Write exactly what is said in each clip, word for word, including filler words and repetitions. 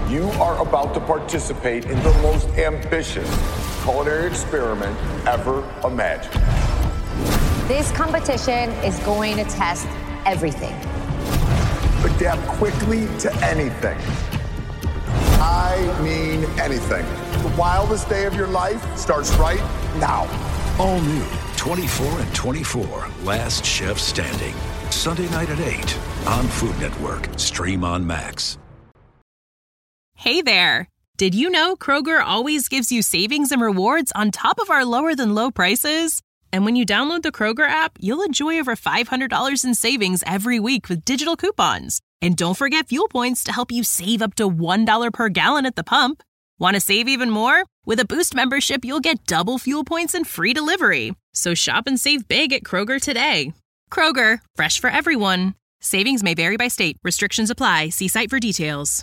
You are about to participate in the most ambitious culinary experiment ever imagined. This competition is going to test everything. Adapt quickly to anything. I mean anything. The wildest day of your life starts right now. All new twenty-four and twenty-four, Last Chef Standing. Sunday night at eight on Food Network. Stream on Max. Hey there. Did you know Kroger always gives you savings and rewards on top of our lower than low prices? And when you download the Kroger app, you'll enjoy over five hundred dollars in savings every week with digital coupons. And don't forget fuel points to help you save up to one dollar per gallon at the pump. Want to save even more? With a Boost membership, you'll get double fuel points and free delivery. So shop and save big at Kroger today. Kroger, fresh for everyone. Savings may vary by state. Restrictions apply. See site for details.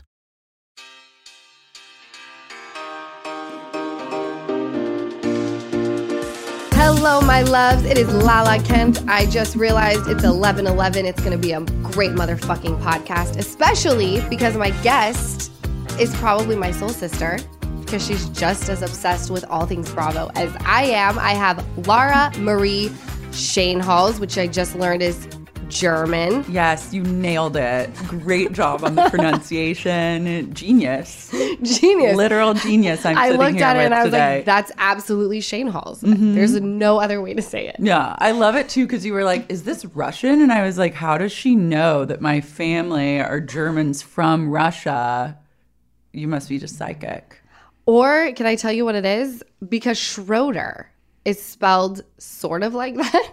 Hello, my loves. It is Lala Kent. I just realized it's eleven eleven. It's going to be a great motherfucking podcast, especially because my guest is probably my soul sister because she's just as obsessed with all things Bravo as I am. I have Lara Marie Schoenhals, which I just learned is German. Yes, you nailed it. Great job on the pronunciation. Genius. Genius. Literal genius. I'm I sitting looked here at it with and I was today. like, that's absolutely Schoenhals. Mm-hmm. There's no other way to say it. Yeah, I love it too because you were like, is this Russian? And I was like, how does she know that my family are Germans from Russia? You must be just psychic. Or can I tell you what it is? Because Schroeder is spelled sort of like that.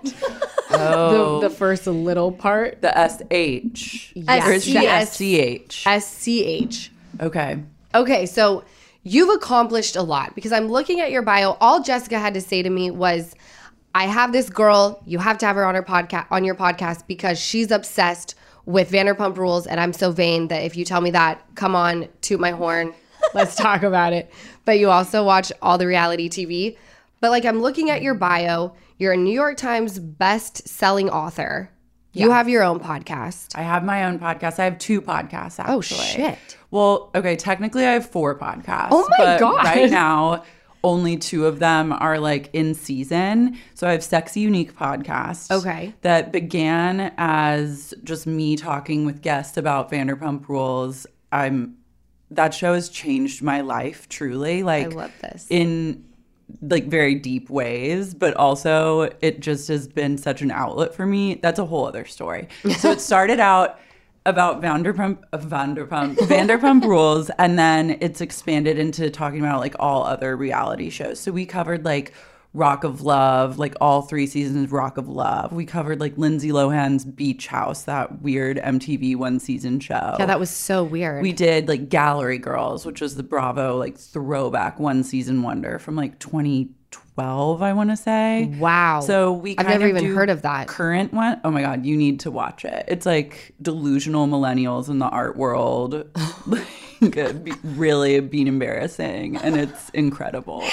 Oh. the, the first little part. The S H. Yes. Or is it the S C H? S C H. Okay. Okay, so you've accomplished a lot because I'm looking at your bio. All Jessica had to say to me was, I have this girl, you have to have her on her podcast on your podcast because she's obsessed with Vanderpump Rules, and I'm so vain that if you tell me that, come on, toot my horn, let's talk about it. But you also watch all the reality T V. But like I'm looking at your bio, you're a New York Times best-selling author. You Yeah. have your own podcast. I have my own podcast. I have two podcasts, actually. Oh, shit. Well, okay, technically I have four podcasts. Oh, my but God. Right now, only two of them are like in season. So I have Sexy Unique podcast. Okay. That began as just me talking with guests about Vanderpump Rules. I'm that show has changed my life truly. Like I love this. In like very deep ways, but also it just has been such an outlet for me. That's a whole other story. So it started out about Vanderpump, uh, Vanderpump, Vanderpump Rules, and then it's expanded into talking about like all other reality shows. So we covered like Rock of Love, like all three seasons of Rock of Love. We covered like Lindsay Lohan's Beach House, that weird M T V one season show. Yeah, that was so weird. We did like Gallery Girls, which was the Bravo like throwback one season wonder from like twenty twelve, I want to say. Wow. So we I've kind never of even do heard of that. Current one. Oh my God, you need to watch it. It's like delusional millennials in the art world. Like, be, really being embarrassing, and it's incredible.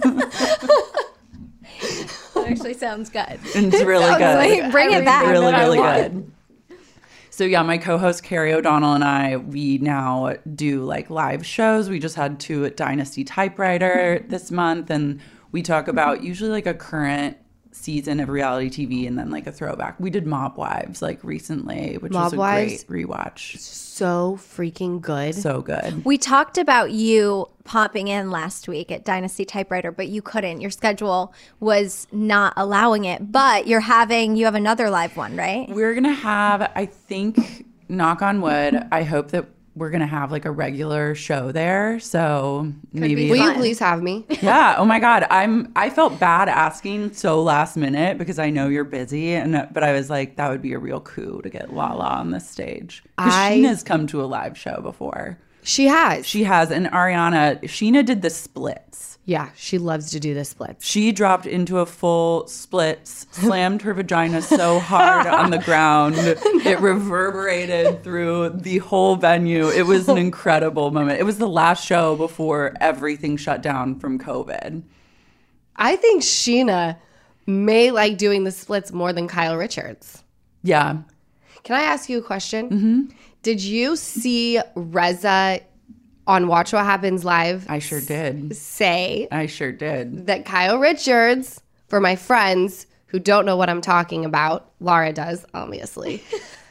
That actually sounds good. It's really good. Like, bring it back. Really, I really want. good. So yeah, my co-host Carrie O'Donnell and I, we now do like live shows. We just had two at Dynasty Typewriter this month, and we talk about usually like a current season of reality T V and then like a throwback. We did Mob Wives like recently, which Mob was a Wives? great rewatch. So freaking good. So good. We talked about you popping in last week at Dynasty Typewriter, but you couldn't. Your schedule was not allowing it. But you're having, you have another live one, right? We're going to have, I think, knock on wood, I hope that we're going to have like a regular show there. So maybe. Will you fun. please have me? Yeah. Oh my God. I'm, I felt bad asking so last minute because I know you're busy. And, but I was like, that would be a real coup to get Lala on this stage. Because I- Sheena's come to a live show before. She has. She has. And Ariana, Sheena did the splits. Yeah, she loves to do the splits. She dropped into a full splits, slammed her vagina so hard on the ground, it reverberated through the whole venue. It was an incredible moment. It was the last show before everything shut down from COVID. I think Sheena may like doing the splits more than Kyle Richards. Yeah. Can I ask you a question? Mm-hmm. Did you see Reza on Watch What Happens Live. I sure did. Say I sure did. that Kyle Richards, for my friends who don't know what I'm talking about, Laura does, obviously.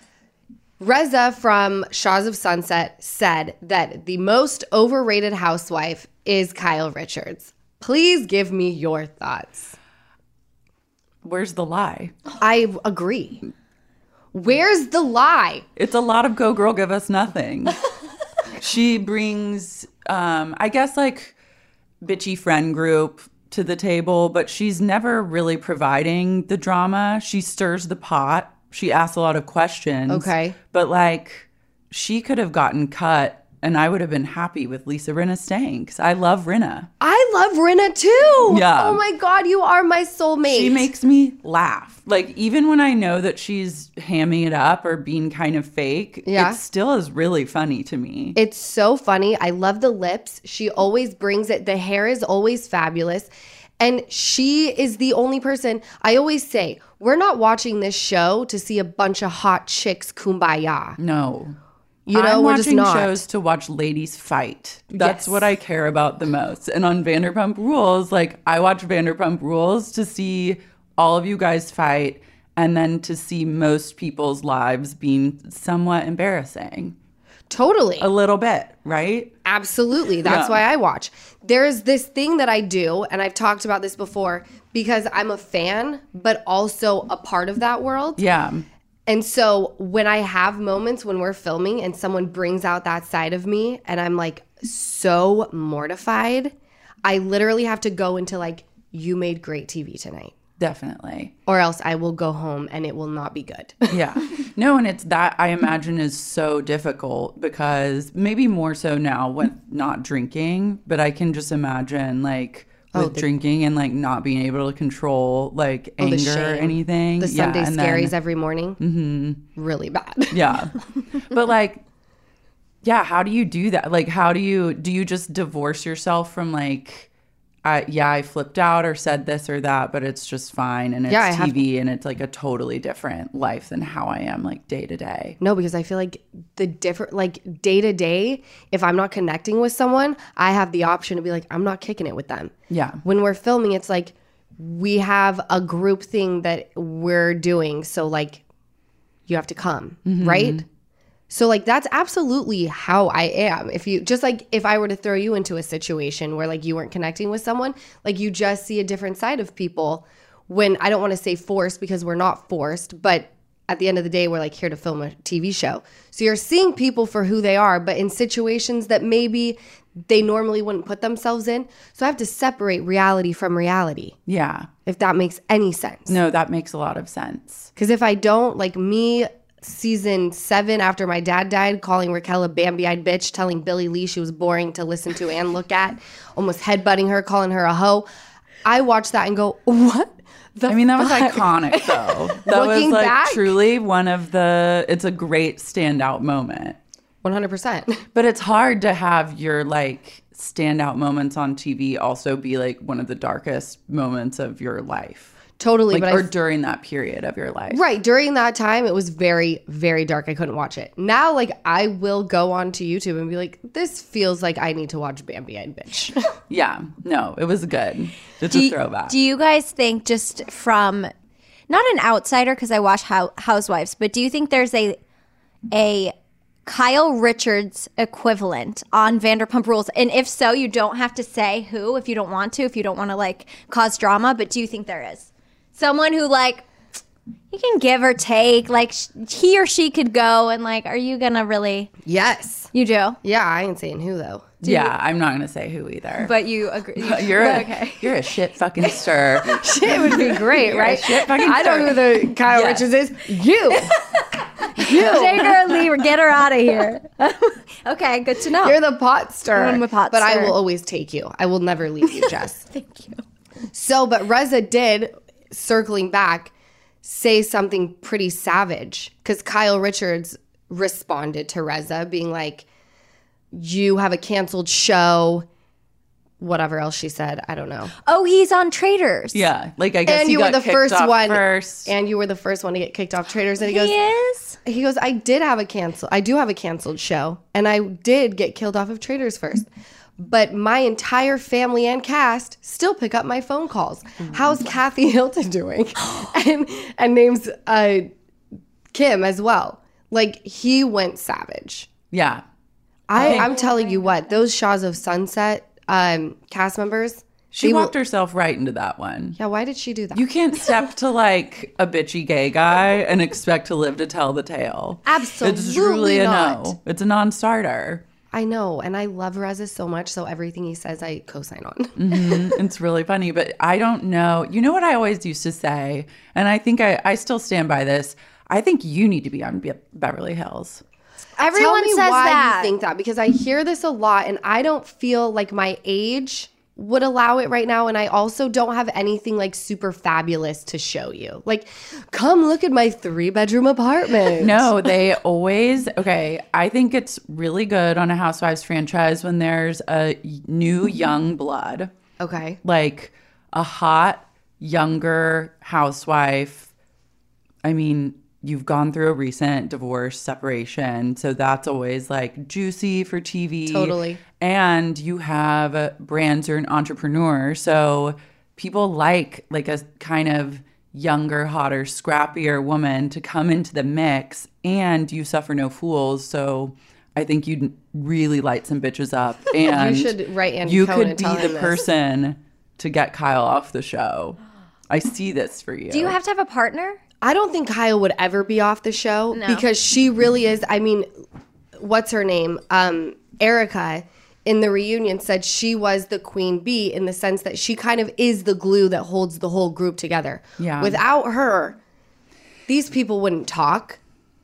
Reza from Shahs of Sunset said that the most overrated housewife is Kyle Richards. Please give me your thoughts. Where's the lie? I agree. Where's the lie? It's a lot of go girl, give us nothing. She brings, um, I guess, like bitchy friend group to the table, but she's never really providing the drama. She stirs the pot. She asks a lot of questions. Okay. But like, she could have gotten cut, and I would have been happy with Lisa Rinna staying because I love Rinna. I love Rinna too. Yeah. Oh my God, you are my soulmate. She makes me laugh. Like, even when I know that she's hamming it up or being kind of fake, Yeah. it still is really funny to me. It's so funny. I love the lips. She always brings it. The hair is always fabulous. And she is the only person, I always say, we're not watching this show to see a bunch of hot chicks kumbaya. No. You know, I'm we're watching just not. shows to watch ladies fight. That's Yes. what I care about the most. And on Vanderpump Rules, like, I watch Vanderpump Rules to see all of you guys fight and then to see most people's lives being somewhat embarrassing. Totally. A little bit, right? Absolutely. That's Yeah. why I watch. There's this thing that I do, and I've talked about this before, because I'm a fan, but also a part of that world. Yeah. And so when I have moments when we're filming and someone brings out that side of me and I'm like so mortified, I literally have to go into like, you made great T V tonight. Definitely. Or else I will go home and it will not be good. Yeah. No, and it's that I imagine is so difficult because maybe more so now with not drinking, but I can just imagine like with Oh, the- drinking and like not being able to control like Oh, the anger or shame. anything. The Sunday yeah, and scaries then- every morning. Mm-hmm. Really bad. Yeah. But like, yeah, how do you do that? Like, how do you, do you just divorce yourself from like, I, yeah, I flipped out or said this or that, but it's just fine. And it's Yeah, I have- T V and it's like a totally different life than how I am like day to day. No, because I feel like the different, like day to day, if I'm not connecting with someone, I have the option to be like, I'm not kicking it with them. Yeah. When we're filming, it's like we have a group thing that we're doing. So like you have to come, right? So like that's absolutely how I am. If you just like if I were to throw you into a situation where like you weren't connecting with someone, like you just see a different side of people when I don't want to say forced because we're not forced, but at the end of the day, we're like here to film a T V show. So you're seeing people for who they are, but in situations that maybe they normally wouldn't put themselves in. So I have to separate reality from reality, Yeah. if that makes any sense. No, that makes a lot of sense. Because if I don't, like me, season seven, after my dad died, calling Raquel a Bambi-eyed bitch, telling Billie Lee she was boring to listen to and look at, almost headbutting her, calling her a hoe. I watched that and go, what the I mean, that was fuck? iconic, though. That was Looking like back? truly one of the, it's a great standout moment. one hundred percent. But it's hard to have your like standout moments on T V also be like one of the darkest moments of your life. Totally. Like, but or I, during that period of your life. right. During that time, it was very, very dark. I couldn't watch it. Now, like, I will go on to YouTube and be like, this feels like I need to watch Bambi-eyed bitch. Yeah. No, it was good. It's Do a you, throwback. do you guys think, just from not an outsider because I watch How, Housewives, but do you think there's a a Kyle Richards equivalent on Vanderpump Rules? And if so, you don't have to say who if you don't want to, if you don't want to like cause drama. But do you think there is someone who like you can give or take, like sh- he or she could go and like, are you gonna really? Yes. You do, Yeah, I ain't saying who, though. yeah, I'm not going to say who either. but you agree. you're a, okay. you're a shit fucking stir. It would be great, right? shit fucking I know who the Kyle Yes. Richards is. You. Take her, leave her, get her out of here. Okay, good to know. You're the pot stirrer. I'm a pot but I stirrer. will always take you. I will never leave you, Jess. Thank you. So, but Reza did, circling back, say something pretty savage because Kyle Richards responded to Reza being like, you have a canceled show, whatever else she said. I don't know. Oh, he's on Traitors. Yeah. Like, I guess And he you were got the kicked first off one. first. And you were the first one to get kicked off Traders. And he He goes, is. he goes, I did have a cancel. I do have a canceled show. And I did get killed off of Traders First. But my entire family and cast still pick up my phone calls. How's Kathy Hilton doing? and and names uh, Kim as well. Like, he went savage. Yeah. I, I'm telling you what, those Shaws of Sunset um, cast members. She they walked will- herself right into that one. Yeah, why did she do that? You can't step to like a bitchy gay guy and expect to live to tell the tale. Absolutely It's truly a not. no. It's a non-starter. I know, and I love Reza so much, so everything he says, I co-sign on. Mm-hmm. It's really funny, but I don't know. You know what I always used to say, and I think I, I still stand by this. I think you need to be on Be- Beverly Hills. Everyone Tell me says why that. you think that, because I hear this a lot, and I don't feel like my age would allow it right now, and I also don't have anything like super fabulous to show you. Like, come look at my three-bedroom apartment. No, they always, okay, I think it's really good on a Housewives franchise when there's a new young blood. Okay. Like a hot, younger housewife. I mean, you've gone through a recent divorce, separation, so that's always like juicy for T V. Totally. And you have brands, you're an entrepreneur, so people like like a kind of younger, hotter, scrappier woman to come into the mix, and you suffer no fools, so I think you'd really light some bitches up. And You should write Andy you Cohen could and be tell the him this. person to get Kyle off the show. I see this for you. Do you have to have a partner? I don't think Kyle would ever be off the show No. because she really is. I mean, what's her name? Um, Erica in the reunion said she was the queen bee in the sense that she kind of is the glue that holds the whole group together. Yeah. Without her, these people wouldn't talk.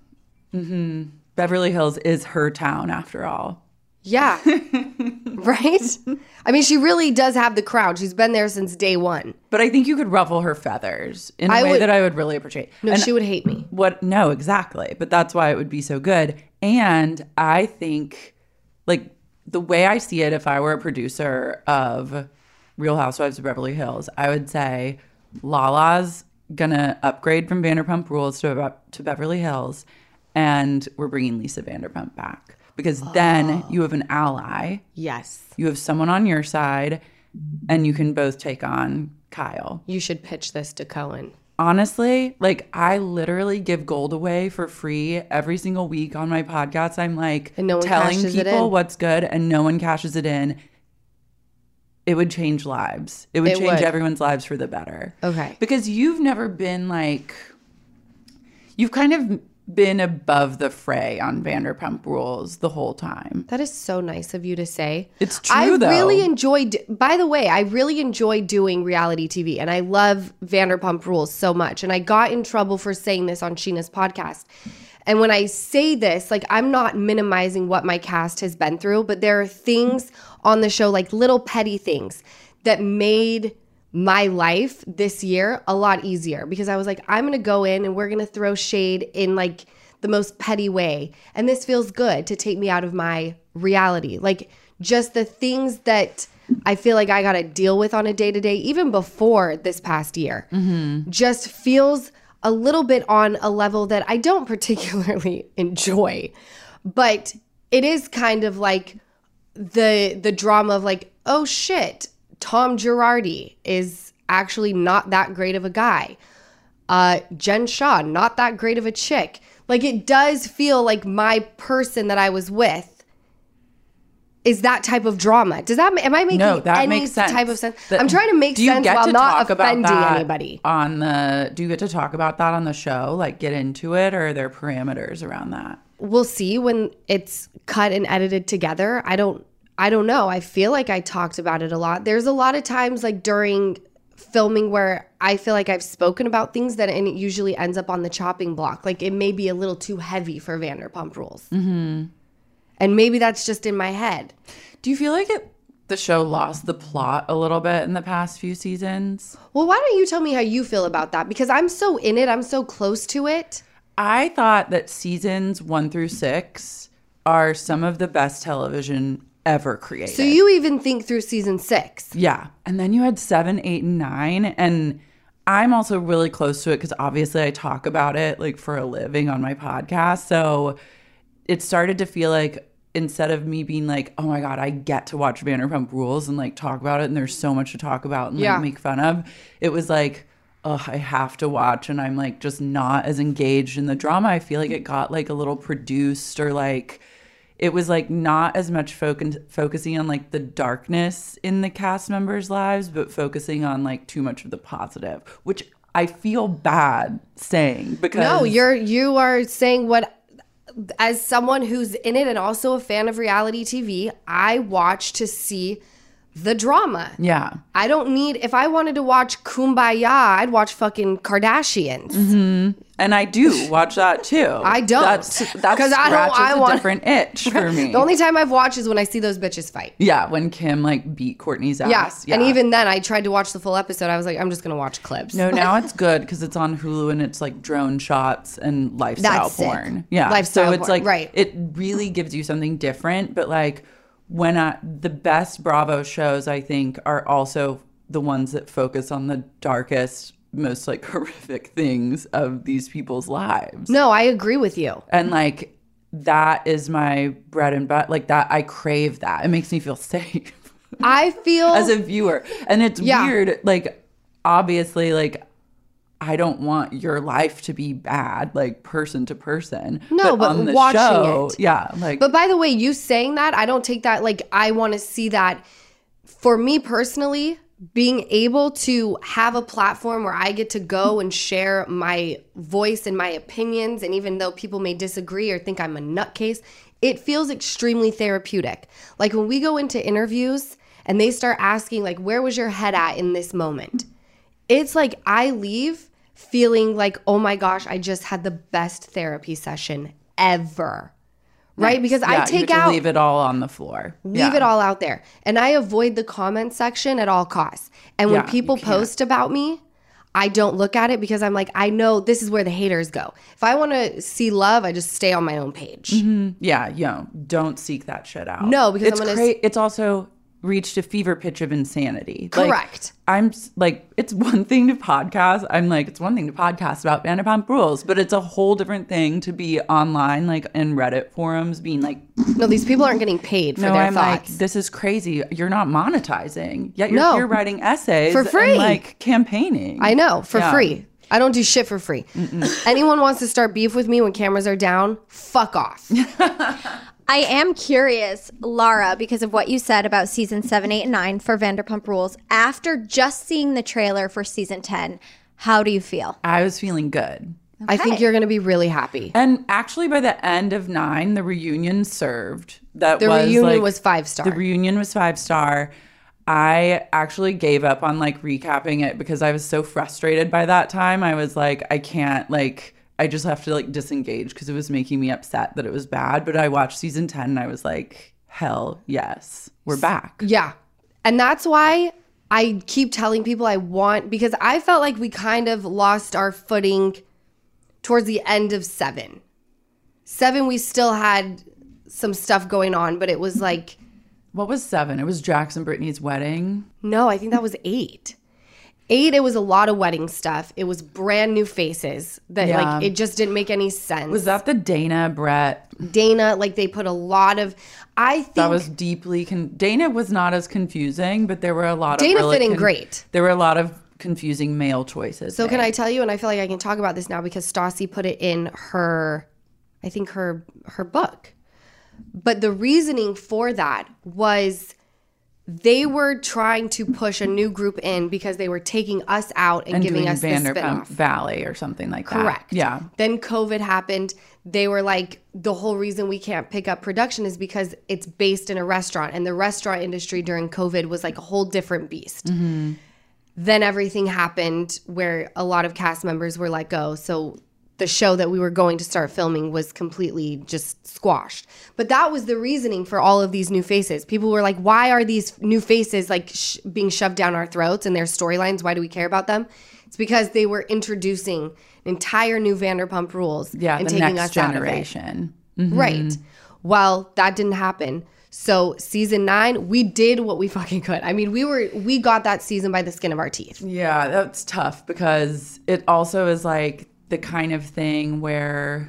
Beverly Hills is her town after all. Yeah. Right? I mean, she really does have the crowd. She's been there since day one. But I think you could ruffle her feathers in a I way would- that I would really appreciate. No, And she would hate me. What? No, exactly. But that's why it would be so good. And I think, like, the way I see it, if I were a producer of Real Housewives of Beverly Hills, I would say Lala's gonna upgrade from Vanderpump Rules to to Beverly Hills, and we're bringing Lisa Vanderpump back because then you have an ally. Yes. You have someone on your side, and you can both take on Kyle. You should pitch this to Cohen. Honestly, like I literally give gold away for free every single week on my podcast. I'm like And no one telling cashes it people in. what's good and no one cashes it in. It would change lives. It would It change would. everyone's lives for the better. Okay. Because you've never been like, you've kind of been above the fray on Vanderpump Rules the whole time. That is so nice of you to say. It's true, I though. really enjoyed, by the way, I really enjoy doing reality T V, and I love Vanderpump Rules so much. And I got in trouble for saying this on Sheena's podcast. And when I say this, like, I'm not minimizing what my cast has been through, but there are things on the show, like little petty things, that made my life this year a lot easier, because I was like, I'm going to go in and we're going to throw shade in like the most petty way. And this feels good to take me out of my reality. Like just the things that I feel like I got to deal with on a day to day, even before this past year, just feels a little bit on a level that I don't particularly enjoy. But it is kind of like the the drama of like, oh shit, Tom Girardi is actually not that great of a guy. Uh, Jen Shaw, not that great of a chick. Like it does feel like my person that I was with is that type of drama. Does that, am I making No, that any makes sense. type of sense? That- I'm trying to make do you sense get while to not talk about offending that anybody. on the, do you get to talk about that on the show? Like get into it, or are there parameters around that? We'll see when it's cut and edited together. I don't I don't know. I feel like I talked about it a lot. There's a lot of times like during filming where I feel like I've spoken about things that and it usually ends up on the chopping block. Like it may be a little too heavy for Vanderpump Rules. Mm-hmm. And maybe that's just in my head. Do you feel like it, the show lost the plot a little bit in the past few seasons? Well, why don't you tell me how you feel about that? Because I'm so in it. I'm so close to it. I thought that seasons one through six are some of the best television ever created. So you even think through season six. Yeah. And then you had seven, eight, and nine. And I'm also really close to it because obviously I talk about it like for a living on my podcast. So it started to feel like instead of me being like, oh my God, I get to watch Vanderpump Rules and like talk about it and there's so much to talk about and Yeah. like make fun of, it was like, oh, I have to watch, and I'm like just not as engaged in the drama. I feel like it got like a little produced, or like it was like not as much focus focusing on like the darkness in the cast members' lives, but focusing on like too much of the positive, which I feel bad saying because No, you're you are saying what, as someone who's in it and also a fan of reality T V, I watch to see the drama. yeah. I don't need, if I wanted to watch Kumbaya, I'd watch fucking Kardashians. Mm-hmm. And I do watch that too. I don't. That's that 'Cause I don't- scratches I a want- different itch for me. The only time I've watched is when I see those bitches fight. yeah, when Kim like beat Courtney's ass. Yeah. And even then, I tried to watch the full episode. I was like, I'm just going to watch clips. No, now it's good because it's on Hulu and it's like drone shots and lifestyle That's sick. porn. Yeah. Lifestyle so it's porn, like, right. it really gives you something different. But like when I, the best Bravo shows, I think, are also the ones that focus on the darkest, most like horrific things of these people's lives. No, I agree with you. And like that is my bread and butter. Like that, I crave that. It makes me feel safe I feel as a viewer. And it's Yeah. weird. Like obviously, like I don't want your life to be bad, like person to person. No, but on the watching show, it. yeah, like But by the way, you saying that, I don't take that like I want to see that. For me personally, being able to have a platform where I get to go and share my voice and my opinions, and even though people may disagree or think I'm a nutcase, it feels extremely therapeutic. Like when we go into interviews and they start asking like, where was your head at in this moment? It's like I leave feeling like, oh my gosh, I just had the best therapy session ever. Right? Because yeah, I you take have to out, leave it all on the floor. leave Yeah. it all out there. And I avoid the comment section at all costs. And when Yeah, people you can't. post about me, I don't look at it because I'm like, I know this is where the haters go. If I want to see love, I just stay on my own page. Yeah, you know, don't seek that shit out. No, because it's I'm gonna cra- it's also reached a fever pitch of insanity. Like, Correct. I'm s- like, it's one thing to podcast. I'm like, it's one thing to podcast about Vanderpump Rules, but it's a whole different thing to be online, like in Reddit forums, being like, No, these people aren't getting paid for no, their I'm thoughts. like, this is crazy. You're not monetizing. Yet you're No. here writing essays For free. and like campaigning. I know, for Yeah. free. I don't do shit for free. Anyone wants to start beef with me when cameras are down, fuck off. I am curious, Lara, because of what you said about season seven, eight, and nine for Vanderpump Rules. After just seeing the trailer for season ten, how do you feel? I was feeling good. I think Okay. you're going to be really happy. And actually, by the end of nine, the reunion served. That The was reunion like- was five star. The reunion was five star. I actually gave up on like recapping it because I was so frustrated by that time. I was like, I can't like. I just have to like disengage because it was making me upset that it was bad. But I watched season ten and I was like, hell yes, we're back. Yeah. And that's why I keep telling people I want, because I felt like we kind of lost our footing towards the end of seven. Seven, we still had some stuff going on, but it was like, What was seven? It was Jackson Brittany's wedding. no, I think that was eight. Eight, it was a lot of wedding stuff. It was brand new faces that Yeah. like, it just didn't make any sense. Was that the Dana Brett? Dana, like they put a lot of, I think. That was deeply con- Dana was not as confusing, but there were a lot of Dana really fit in con- great. There were a lot of confusing male choices. So can made. I tell you, and I feel like I can talk about this now because Stassi put it in her, I think her her book. But the reasoning for that was they were trying to push a new group in because they were taking us out and, and giving doing us the Vanderpump spinoff. Valley or something like that. Correct. Yeah. Then COVID happened. They were like, the whole reason we can't pick up production is because it's based in a restaurant. And the restaurant industry during COVID was like a whole different beast. Mm-hmm. Then everything happened where a lot of cast members were let go. So the show that we were going to start filming was completely just squashed. But that was the reasoning for all of these new faces. People were like, why are these new faces like sh- being shoved down our throats and their storylines? Why do we care about them? It's because they were introducing an entire new Vanderpump Rules Yeah. and The taking next us out of it. generation. Mhm. Right. Well, that didn't happen. So season nine, we did what we fucking could. I mean, we were we got that season by the skin of our teeth. Yeah, that's tough because it also is like the kind of thing where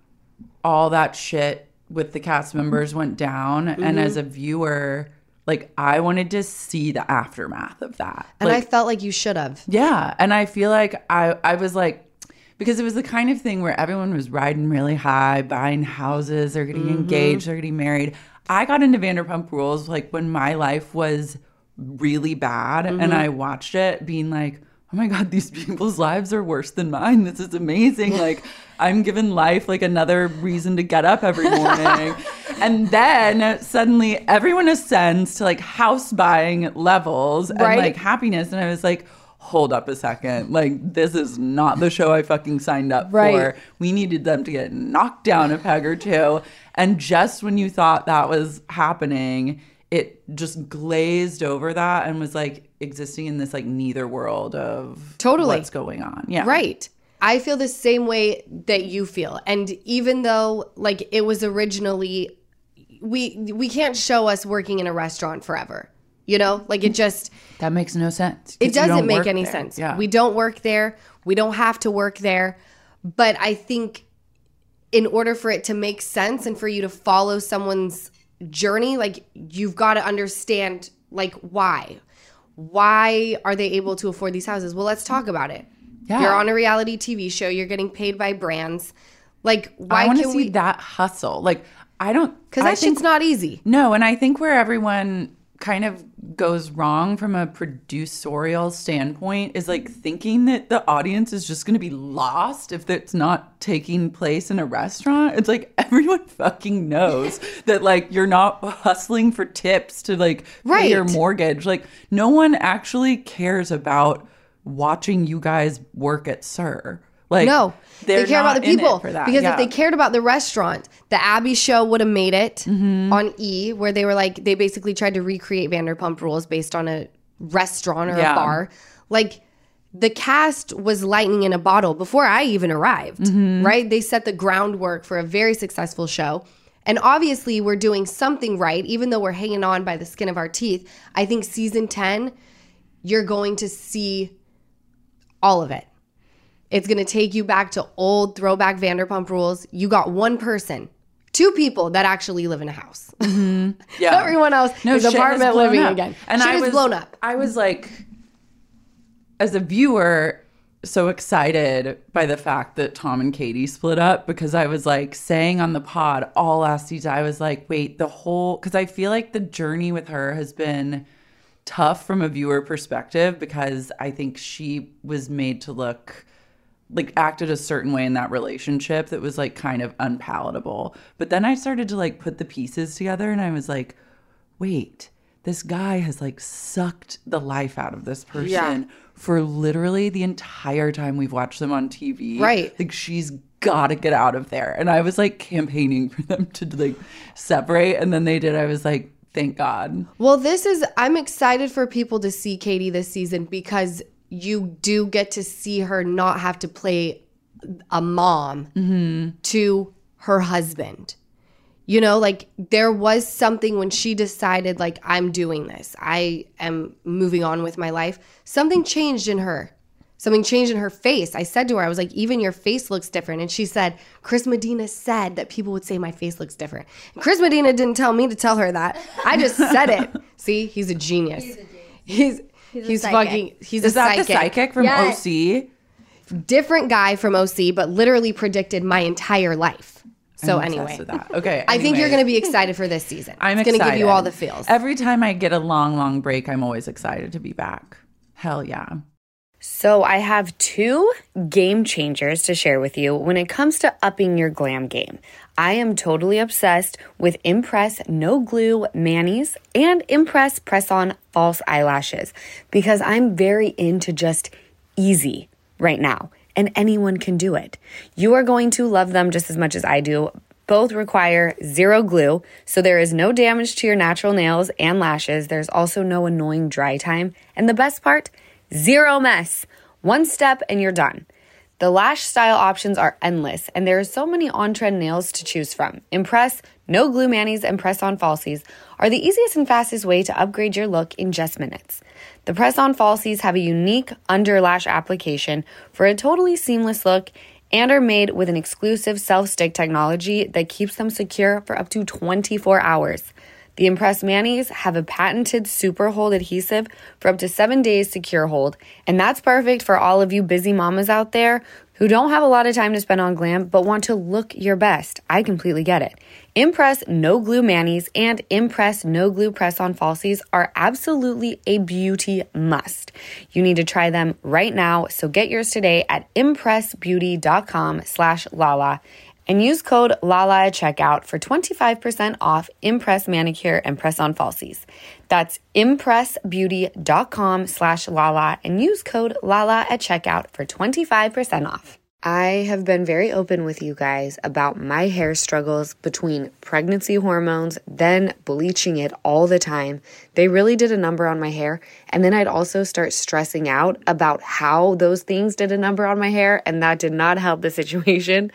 all that shit with the cast members went down. Mm-hmm. And as a viewer, like I wanted to see the aftermath of that. And like, I felt like you should have. Yeah. And I feel like I, I was like, because it was the kind of thing where everyone was riding really high, buying houses, they're getting mm-hmm. engaged, they're getting married. I got into Vanderpump Rules like when my life was really bad mm-hmm. and I watched it being like, oh my God, these people's lives are worse than mine. This is amazing. Like I'm given life like another reason to get up every morning. And then suddenly everyone ascends to like house buying levels and right? like happiness. And I was like, hold up a second. Like, this is not the show I fucking signed up right. for. We needed them to get knocked down a peg or two. And just when you thought that was happening, it just glazed over that and was like existing in this like neither world of totally what's going on. Yeah. Right. I feel the same way that you feel. And even though like it was originally, we we can't show us working in a restaurant forever. You know, like it just... That makes no sense. It doesn't make any there. sense. Yeah. We don't work there. We don't have to work there. But I think in order for it to make sense and for you to follow someone's journey, like you've got to understand like why. Why are they able to afford these houses? Well, let's talk about it. Yeah. You're on a reality T V show. You're getting paid by brands. Like why I want to can see we... that hustle. Like I don't... Because that shit's not easy. No, and I think where everyone kind of goes wrong from a producerial standpoint is like thinking that the audience is just going to be lost if it's not taking place in a restaurant. It's like everyone fucking knows that like you're not hustling for tips to like right. pay your mortgage. Like no one actually cares about watching you guys work at SUR. Like, no, they care about the people for that. Because yeah. if they cared about the restaurant, the Abby show would have made it mm-hmm. on E, where they were like, they basically tried to recreate Vanderpump Rules based on a restaurant or yeah. a bar. Like the cast was lightning in a bottle before I even arrived, mm-hmm. right? They set the groundwork for a very successful show. And obviously we're doing something right, even though we're hanging on by the skin of our teeth. I think season ten, you're going to see all of it. It's going to take you back to old throwback Vanderpump Rules. You got one person, two people that actually live in a house. Mm-hmm. Yeah. Everyone else no, is apartment living up. again. And shit I is was blown up. I was like, as a viewer, so excited by the fact that Tom and Katie split up because I was like saying on the pod all last season, I was like, wait, the whole, because I feel like the journey with her has been tough from a viewer perspective because I think she was made to look like acted a certain way in that relationship that was like kind of unpalatable. But then I started to like put the pieces together and I was like, wait, this guy has like sucked the life out of this person yeah. for literally the entire time we've watched them on T V. Right. Like she's got to get out of there. And I was like campaigning for them to like separate. And then they did. I was like, thank God. Well, this is, I'm excited for people to see Katie this season because you do get to see her not have to play a mom mm-hmm. to her husband. You know, like there was something when she decided like, I'm doing this. I am moving on with my life. Something changed in her. Something changed in her face. I said to her, I was like, even your face looks different. And she said, Chris Medina said that people would say my face looks different. And Chris Medina didn't tell me to tell her that. I just said it. See, he's a genius. He's a genius. He's He's, he's fucking, he's Is a that psychic. the psychic from yes. O C? Different guy from O C, but literally predicted my entire life. So I'm anyway. With that. Okay. I think you're anyways. going to be excited for this season. I'm it's excited. going to give you all the feels. Every time I get a long, long break, I'm always excited to be back. Hell yeah. So I have two game changers to share with you when it comes to upping your glam game. I am totally obsessed with Impress No Glue Manis and Impress Press-On False Eyelashes because I'm very into just easy right now, and anyone can do it. You are going to love them just as much as I do. Both require zero glue, so there is no damage to your natural nails and lashes. There's also no annoying dry time. And the best part, zero mess. One step and you're done. The lash style options are endless, and there are so many on-trend nails to choose from. Impress, No Glue Manis, and Press-On Falsies are the easiest and fastest way to upgrade your look in just minutes. The Press-On Falsies have a unique under-lash application for a totally seamless look and are made with an exclusive self-stick technology that keeps them secure for up to twenty-four hours. The Impress Manis have a patented super hold adhesive for up to seven days secure hold, and that's perfect for all of you busy mamas out there who don't have a lot of time to spend on glam but want to look your best. I completely get it. Impress No Glue Manis and Impress No Glue Press-On Falsies are absolutely a beauty must. You need to try them right now, so get yours today at impressbeauty.com slash Lala and use code Lala at checkout for twenty-five percent off Impress Manicure and Press-On Falsies. That's impressbeauty.com slash Lala and use code Lala at checkout for twenty-five percent off. I have been very open with you guys about my hair struggles between pregnancy hormones, then bleaching it all the time. They really did a number on my hair. And then I'd also start stressing out about how those things did a number on my hair, and that did not help the situation.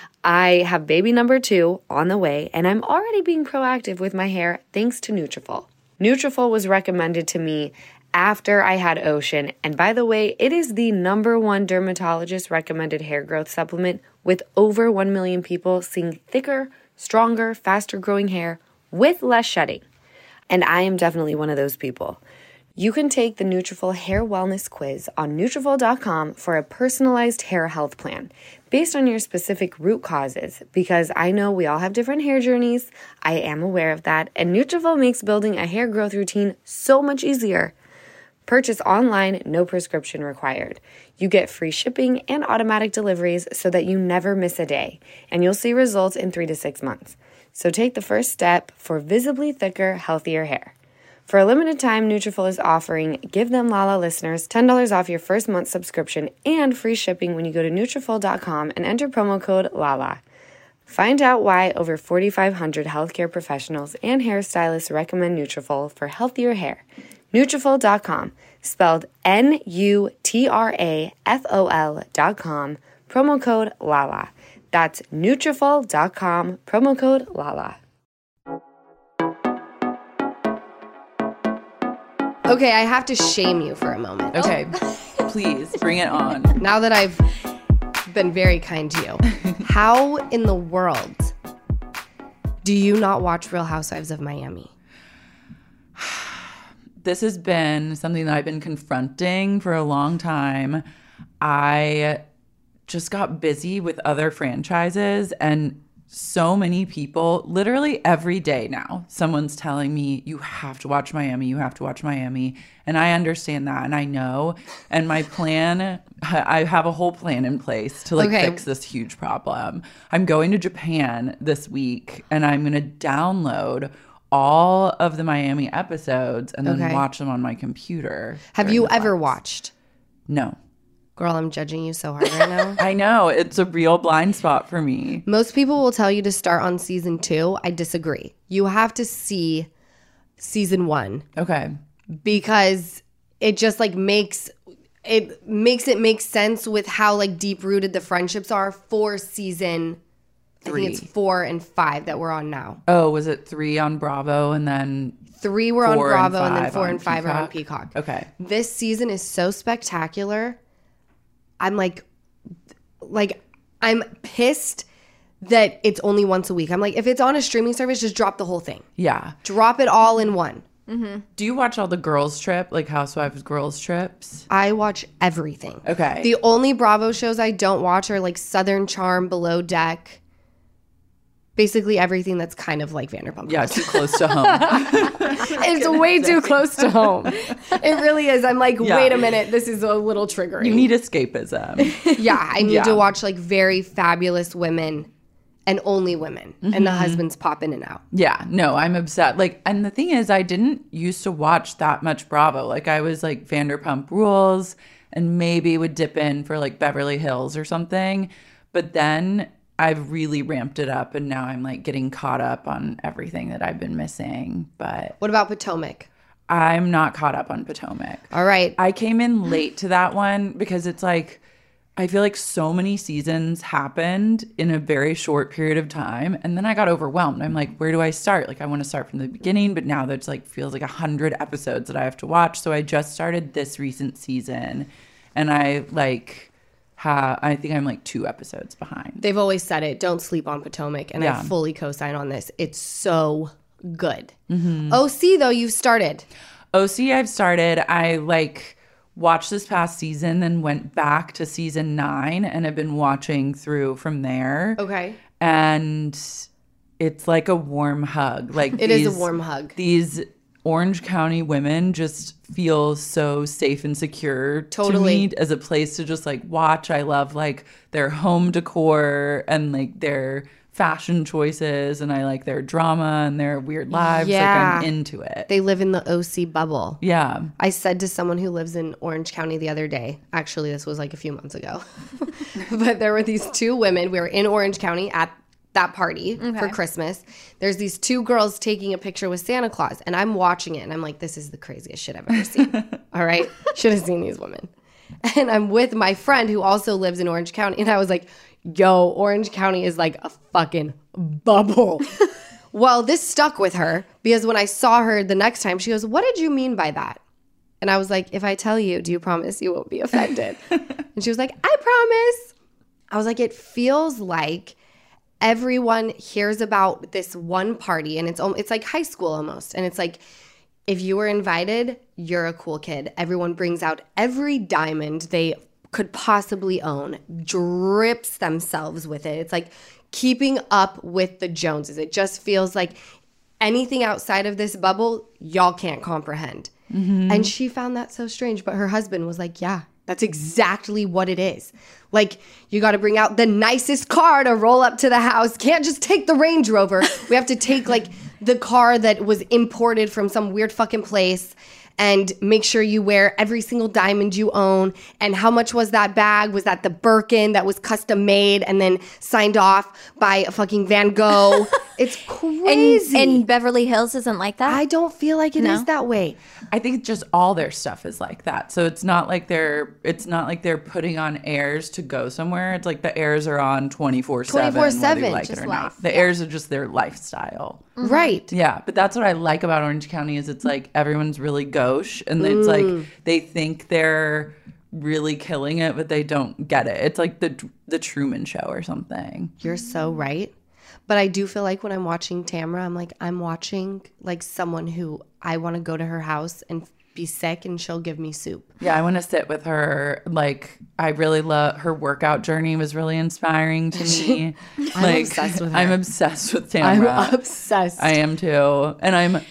I have baby number two on the way, and I'm already being proactive with my hair thanks to Nutrafol. Nutrafol was recommended to me after I had Ocean, and by the way, it is the number one dermatologist recommended hair growth supplement with over one million people seeing thicker, stronger, faster growing hair with less shedding. And I am definitely one of those people. You can take the Nutrafol Hair Wellness Quiz on Nutrafol dot com for a personalized hair health plan based on your specific root causes, because I know we all have different hair journeys. I am aware of that, and Nutrafol makes building a hair growth routine so much easier. Purchase online, no prescription required. You get free shipping and automatic deliveries so that you never miss a day, and you'll see results in three to six months. So take the first step for visibly thicker, healthier hair. For a limited time, Nutrafol is offering Give Them Lala listeners ten dollars off your first month subscription and free shipping when you go to Nutrafol dot com and enter promo code LALA. Find out why over forty-five hundred healthcare professionals and hairstylists recommend Nutrafol for healthier hair. Nutrafol dot com, spelled N U T R A F O L dot com, promo code LALA. That's Nutrafol dot com, promo code LALA. Okay, I have to shame you for a moment. Okay, please bring it on. Now that I've been very kind to you, how in the world do you not watch Real Housewives of Miami? This has been something that I've been confronting for a long time. I just got busy with other franchises, and so many people, literally every day now, someone's telling me, you have to watch Miami, you have to watch Miami. And I understand that, and I know. And my plan, I have a whole plan in place to like okay. fix this huge problem. I'm going to Japan this week, and I'm going to download all of the Miami episodes and then okay. watch them on my computer. Have you ever watched? No. Girl, I'm judging you so hard right now. I know. It's a real blind spot for me. Most people will tell you to start on season two. I disagree. You have to see season one. Okay. Because it just like makes it makes it make sense with how like deep rooted the friendships are for season three. I think it's four and five that we're on now. Oh, was it three on Bravo and then three were on Bravo and, and then four on and five Peacock? are on Peacock. Okay. This season is so spectacular. I'm like, like, I'm pissed that it's only once a week. I'm like, if it's on a streaming service, just drop the whole thing. Yeah. Drop it all in one. Mm-hmm. Do you watch all the girls trip, like Housewives girls trips? I watch everything. Okay. The only Bravo shows I don't watch are like Southern Charm, Below Deck. Basically everything that's kind of like Vanderpump. Yeah, too close to home. It's way too close to home. It really is. I'm like, yeah. Wait a minute, this is a little triggering. You need escapism. Yeah, I need yeah. to watch like very fabulous women and only women. Mm-hmm. And the husbands pop in and out. Yeah, no, I'm upset. Like, and the thing is, I didn't used to watch that much Bravo. Like, I was like Vanderpump Rules and maybe would dip in for like Beverly Hills or something. But then I've really ramped it up, and now I'm like getting caught up on everything that I've been missing. But what about Potomac? I'm not caught up on Potomac. All right. I came in late to that one because it's like I feel like so many seasons happened in a very short period of time. And then I got overwhelmed. I'm like, where do I start? Like, I want to start from the beginning, but now there's like, feels like a hundred episodes that I have to watch. So I just started this recent season and I like, ha- I think I'm like two episodes behind. They've always said it. Don't sleep on Potomac. And Yeah. I fully co-sign on this. It's so good. Mm-hmm. O C, though, you've started. O C, I've started. I like watched this past season, then went back to season nine and have been watching through from there. Okay. And it's like a warm hug. Like It these, is a warm hug. These Orange County women just feel so safe and secure Totally. to me as a place to just like watch. I love like their home decor and like their fashion choices, and I like their drama and their weird lives. Yeah. Like I'm into it. They live in the O C bubble. Yeah. I said to someone who lives in Orange County the other day, actually, this was like a few months ago, but there were these two women. We were in Orange County at that party for Christmas. There's these two girls taking a picture with Santa Claus, and I'm watching it, and I'm like, this is the craziest shit I've ever seen. All right? Should have seen these women. And I'm with my friend who also lives in Orange County, and I was like, yo, Orange County is like a fucking bubble. Well, this stuck with her because when I saw her the next time, she goes, what did you mean by that? And I was like, if I tell you, do you promise you won't be offended? And she was like, I promise. I was like, it feels like everyone hears about this one party, and it's it's like high school almost. And it's like, if you were invited, you're a cool kid. Everyone brings out every diamond they could possibly own, drips themselves with it. It's like keeping up with the Joneses. It just feels like anything outside of this bubble, y'all can't comprehend. Mm-hmm. And she found that so strange. But her husband was like, yeah, that's exactly what it is. Like, you got to bring out the nicest car to roll up to the house. Can't just take the Range Rover. We have to take, like, the car that was imported from some weird fucking place, and make sure you wear every single diamond you own. And how much was that bag? Was that the Birkin that was custom made and then signed off by a fucking Van Gogh? It's crazy. And, and Beverly Hills isn't like that? I don't feel like it No? is that way. I think just all their stuff is like that. So it's not like they're it's not like they're putting on airs to go somewhere. It's like the airs are on twenty-four seven, whether you like just it or life. not. The airs are just their lifestyle. Right. Yeah, but that's what I like about Orange County is it's like everyone's really gauche, and it's like they think they're really killing it, but they don't get it. It's like the the Truman Show or something. You're so right. But I do feel like when I'm watching Tamra, I'm like, I'm watching like someone who I want to go to her house and be sick and she'll give me soup. Yeah, I want to sit with her. Like, I really love her workout journey was really inspiring to me. I'm like, obsessed with her. I'm obsessed with Tamra. I'm obsessed. I am too. And I'm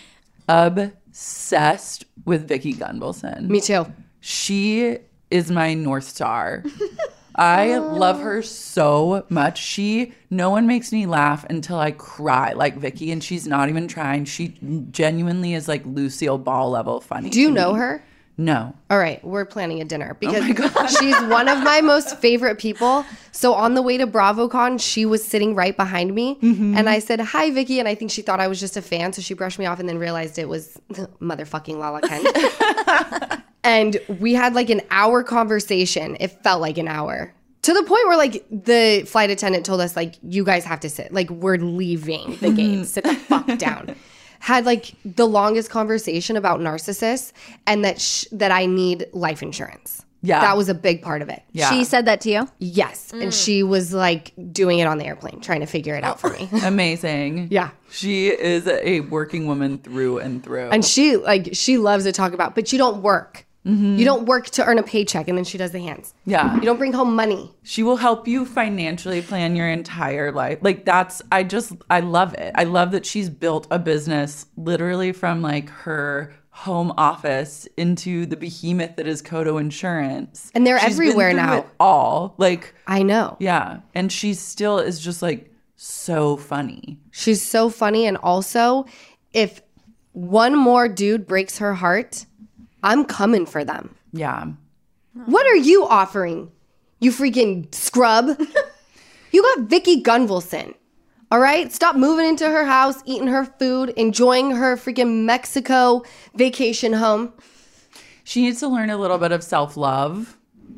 obsessed with Vicky Gunvalson. Me too. She is my North Star. I love her so much. She, no one makes me laugh until I cry like Vicky, and she's not even trying. She genuinely is like Lucille Ball level funny. Do you to know me. her? No. All right, we're planning a dinner because she's one of my most favorite people. So on the way to BravoCon, she was sitting right behind me, Mm-hmm. and I said, hi, Vicky, and I think she thought I was just a fan, so she brushed me off and then realized it was motherfucking Lala Kent. And we had like an hour conversation. It felt like an hour. To the point where like the flight attendant told us like, you guys have to sit. Like, we're leaving the gate. Sit the fuck down. Had like the longest conversation about narcissists and that sh- that I need life insurance. Yeah. That was a big part of it. Yeah. She said that to you? Yes. And she was like doing it on the airplane, trying to figure it out for me. Amazing. Yeah. She is a working woman through and through. And she like she loves to talk about, but you don't work. You don't work to earn a paycheck, and then she does the hands. Yeah. You don't bring home money. She will help you financially plan your entire life. Like that's I just I love it. I love that she's built a business literally from like her home office into the behemoth that is Kodo Insurance. And they're She's been everywhere through now. it all. Like I know. yeah, and she still is just like so funny. She's so funny. And also, if one more dude breaks her heart, I'm coming for them. Yeah. What are you offering, you freaking scrub? You got Vicky Gunvalson. All right? Stop moving into her house, eating her food, enjoying her freaking Mexico vacation home. She needs to learn a little bit of self-love.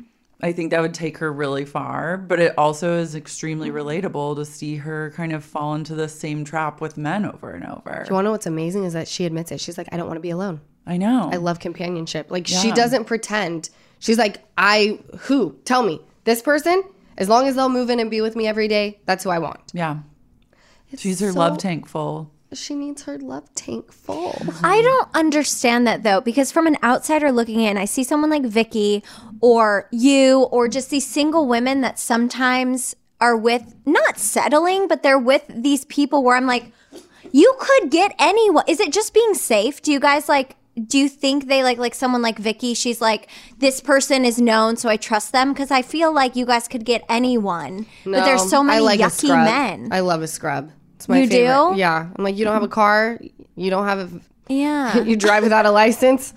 I think that would take her really far, but it also is extremely relatable to see her kind of fall into the same trap with men over and over. Do you want to know what's amazing is that she admits it. She's like, I don't want to be alone. I know. I love companionship. Like, Yeah. she doesn't pretend. She's like, I, who? Tell me. This person, as long as they'll move in and be with me every day, that's who I want. Yeah. It's She's her so- love tank full. She needs her love tank full. I don't understand that though, because from an outsider looking in, I see someone like Vicky or you or just these single women that sometimes are with, not settling, but they're with these people where I'm like, you could get anyone. Is it just being safe? Do you guys like, do you think they like, like someone like Vicky, she's like, this person is known, so I trust them? Because I feel like you guys could get anyone. but there's so many I like a yucky scrub. men. I love a scrub. It's my You do? favorite. Yeah. I'm like, you don't have a car. You don't have a, yeah. you drive without a license.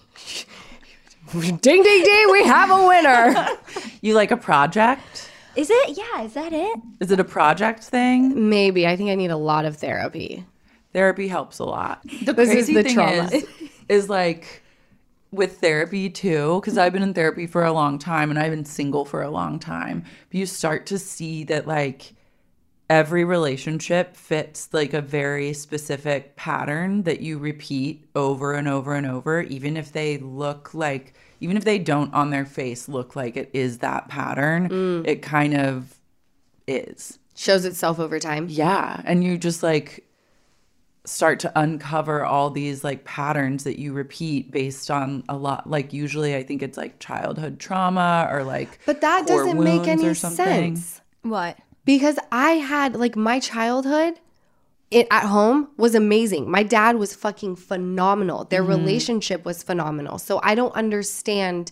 Ding, ding, ding. We have a winner. You like a project? Is it? Yeah, is that it? Is it a project thing? Maybe. I think I need a lot of therapy. Therapy helps a lot. The This is crazy the thing trauma. is, is like with therapy too, because I've been in therapy for a long time and I've been single for a long time. But you start to see that like every relationship fits like a very specific pattern that you repeat over and over and over, even if they look like, even if they don't on their face look like it is that pattern, Mm. it kind of is. Shows itself over time. Yeah. And you just like start to uncover all these like patterns that you repeat based on a lot. Like usually I think it's like childhood trauma or like But that core doesn't make wounds any or something. sense. What? Because I had, like, my childhood it, at home was amazing. My dad was fucking phenomenal. Their Mm-hmm. relationship was phenomenal. So I don't understand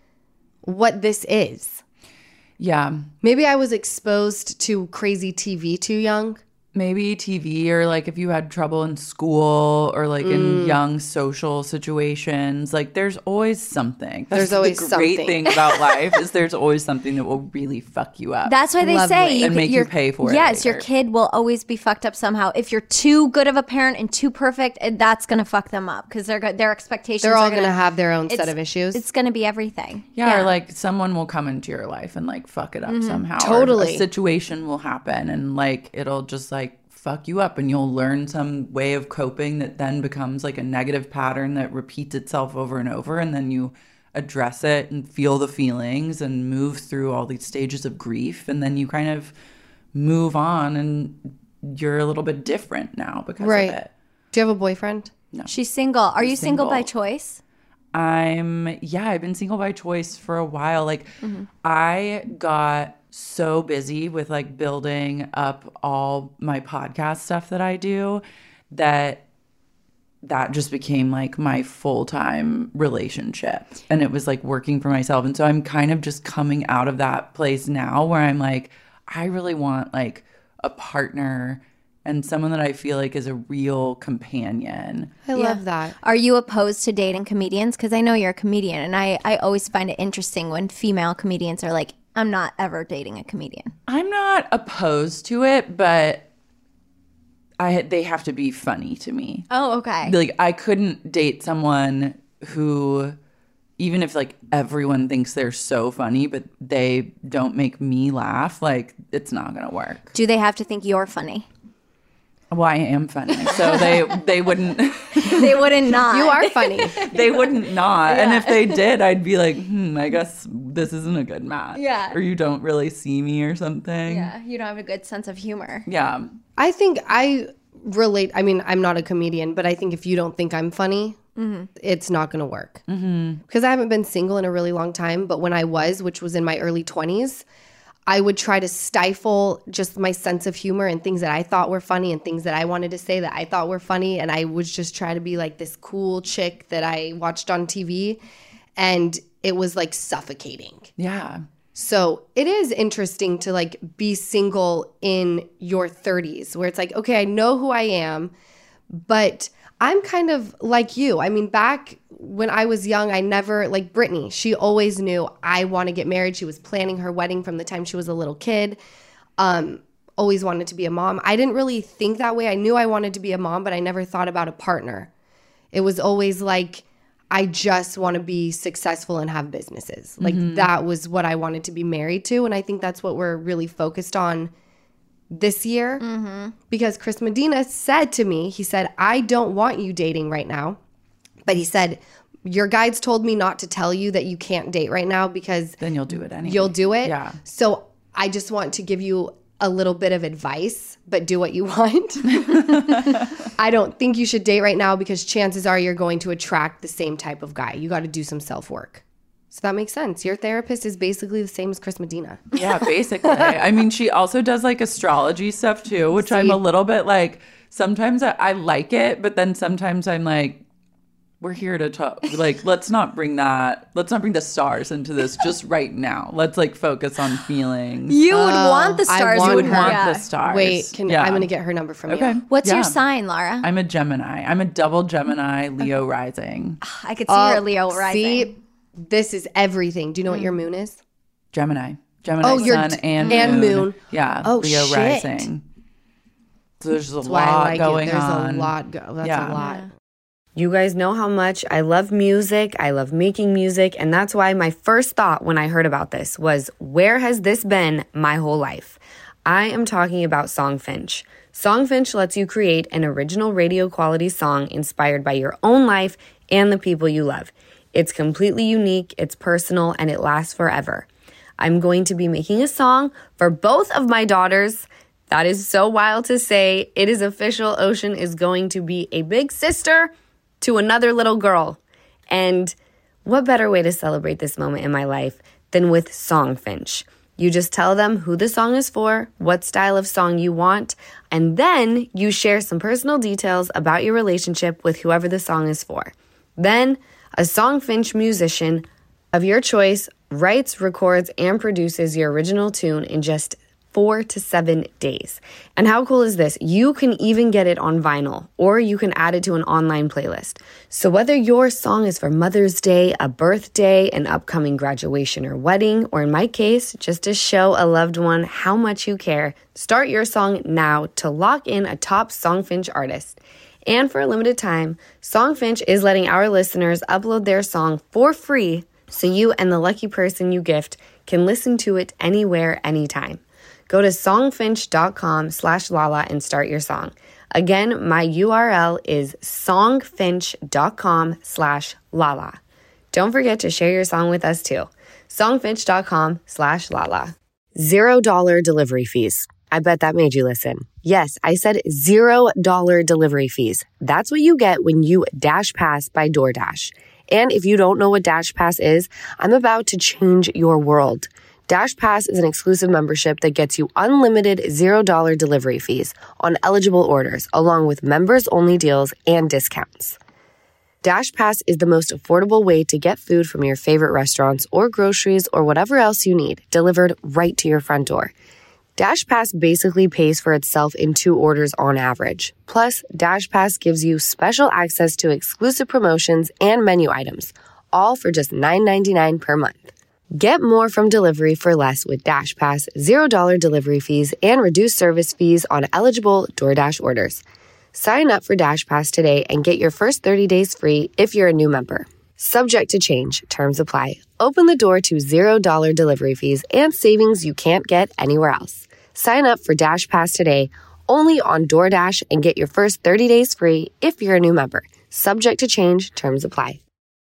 what this is. Yeah. Maybe I was exposed to crazy T V too young. Maybe T V or like if you had trouble in school or like Mm. in young social situations, like there's always something. That's There's always the great something. thing about life is there's always something that will really fuck you up. That's why they Lovely. say you And could- make you your- pay for it Yes, your later. kid will always be fucked up somehow. If you're too good of a parent and too perfect, eh, that's gonna fuck them up because their their expectations. They're all are going to have their own set it's- of issues. It's gonna be everything. Yeah, or like someone will come into your life and like fuck it up somehow. Or Totally. a situation will happen and like it'll just like fuck you up and you'll learn some way of coping that then becomes like a negative pattern that repeats itself over and over, and then you address it and feel the feelings and move through all these stages of grief, and then you kind of move on and you're a little bit different now because right. of it. Do you have a boyfriend? She's single. Are you single by single. choice? I'm yeah, I've been single by choice for a while. Like Mm-hmm. I got so busy with like building up all my podcast stuff that I do that that just became like my full-time relationship, and it was like working for myself. And so I'm kind of just coming out of that place now where I'm like, I really want like a partner and someone that I feel like is a real companion. I love that. Are you opposed to dating comedians? Because I know you're a comedian, and I, I always find it interesting when female comedians are like, I'm not ever dating a comedian. I'm not opposed to it, but I they have to be funny to me. Oh, okay. Like I couldn't date someone who, even if like everyone thinks they're so funny, but they don't make me laugh, like it's not gonna work. Do they have to think you're funny? Well, I am funny, so they they wouldn't They wouldn't not. You are funny. they wouldn't not. And if they did, I'd be like, hmm, I guess this isn't a good match. Yeah. Or you don't really see me or something. Yeah, you don't have a good sense of humor. Yeah. I think I relate. I mean, I'm not a comedian, but I think if you don't think I'm funny, it's not going to work. Because I haven't been single in a really long time. But when I was, which was in my early twenties, I would try to stifle just my sense of humor and things that I thought were funny and things that I wanted to say that I thought were funny. And I would just try to be like this cool chick that I watched on T V. And it was like suffocating. Yeah. So it is interesting to like be single in your thirties where it's like, okay, I know who I am, but I'm kind of like you. I mean, back when I was young, I never, like Brittany, she always knew I want to get married. She was planning her wedding from the time she was a little kid. Um, always wanted to be a mom. I didn't really think that way. I knew I wanted to be a mom, but I never thought about a partner. It was always like, I just want to be successful and have businesses. Like Mm-hmm. that was what I wanted to be married to. And I think that's what we're really focused on this year. Mm-hmm. Because Chris Medina said to me, he said, I don't want you dating right now. But he said, your guides told me not to tell you that you can't date right now because Then you'll do it anyway. you'll do it. Yeah. So I just want to give you a little bit of advice, but do what you want. I don't think you should date right now because chances are you're going to attract the same type of guy. You got to do some self-work. So that makes sense. Your therapist is basically the same as Chris Medina. Yeah, basically. I mean, she also does like astrology stuff too, which I'm a little bit like, sometimes I, I like it, but then sometimes I'm like, we're here to talk. Like, let's not bring that, let's not bring the stars into this just right now. Let's like focus on feelings. You would want the I stars. want You would her. want Yeah. the stars. Wait, can Yeah. I'm going to get her number from Okay. you. What's Yeah. your sign, Laura? I'm a Gemini. I'm a double Gemini, Leo rising. I could see Oh, your Leo rising. See, this is everything. Do you know what your moon is? Gemini. Gemini Oh, you're sun d- and, and moon. moon. Yeah. Oh, Leo shit. rising. So there's a That's why I lot like going it. There's on. a lot go. That's Yeah. a lot. You guys know how much I love music. I love making music. And that's why my first thought when I heard about this was, where has this been my whole life? I am talking about Songfinch. Songfinch lets you create an original radio quality song inspired by your own life and the people you love. It's completely unique, it's personal, and it lasts forever. I'm going to be making a song for both of my daughters. That is so wild to say. It is official. Ocean is going to be a big sister to another little girl. And what better way to celebrate this moment in my life than with Songfinch? You just tell them who the song is for, what style of song you want, and then you share some personal details about your relationship with whoever the song is for. Then a Songfinch musician of your choice writes, records, and produces your original tune in just four to seven days. And how cool is this? You can even get it on vinyl, or you can add it to an online playlist. So whether your song is for Mother's Day, a birthday, an upcoming graduation or wedding, or in my case, just to show a loved one how much you care, start your song now to lock in a top Songfinch artist. And for a limited time, Songfinch is letting our listeners upload their song for free so you and the lucky person you gift can listen to it anywhere, anytime. Go to songfinch.com slash Lala and start your song. Again, my U R L is songfinch.com slash Lala. Don't forget to share your song with us too. Songfinch.com slash Lala. Zero dollar delivery fees. I bet that made you listen. Yes, I said zero dollar delivery fees. That's what you get when you Dash Pass by DoorDash. And if you don't know what Dash Pass is, I'm about to change your world. Dash Pass is an exclusive membership that gets you unlimited zero dollar delivery fees on eligible orders, along with members-only deals and discounts. Dash Pass is the most affordable way to get food from your favorite restaurants or groceries or whatever else you need delivered right to your front door. Dash Pass basically pays for itself in two orders on average. Plus, Dash Pass gives you special access to exclusive promotions and menu items, all for just nine ninety-nine per month. Get more from delivery for less with Dash Pass, zero dollar delivery fees, and reduced service fees on eligible DoorDash orders. Sign up for Dash Pass today and get your first thirty days free if you're a new member. Subject to change. Terms apply. Open the door to zero dollar delivery fees and savings you can't get anywhere else. Sign up for Dash Pass today, only on DoorDash, and get your first thirty days free if you're a new member. Subject to change. Terms apply.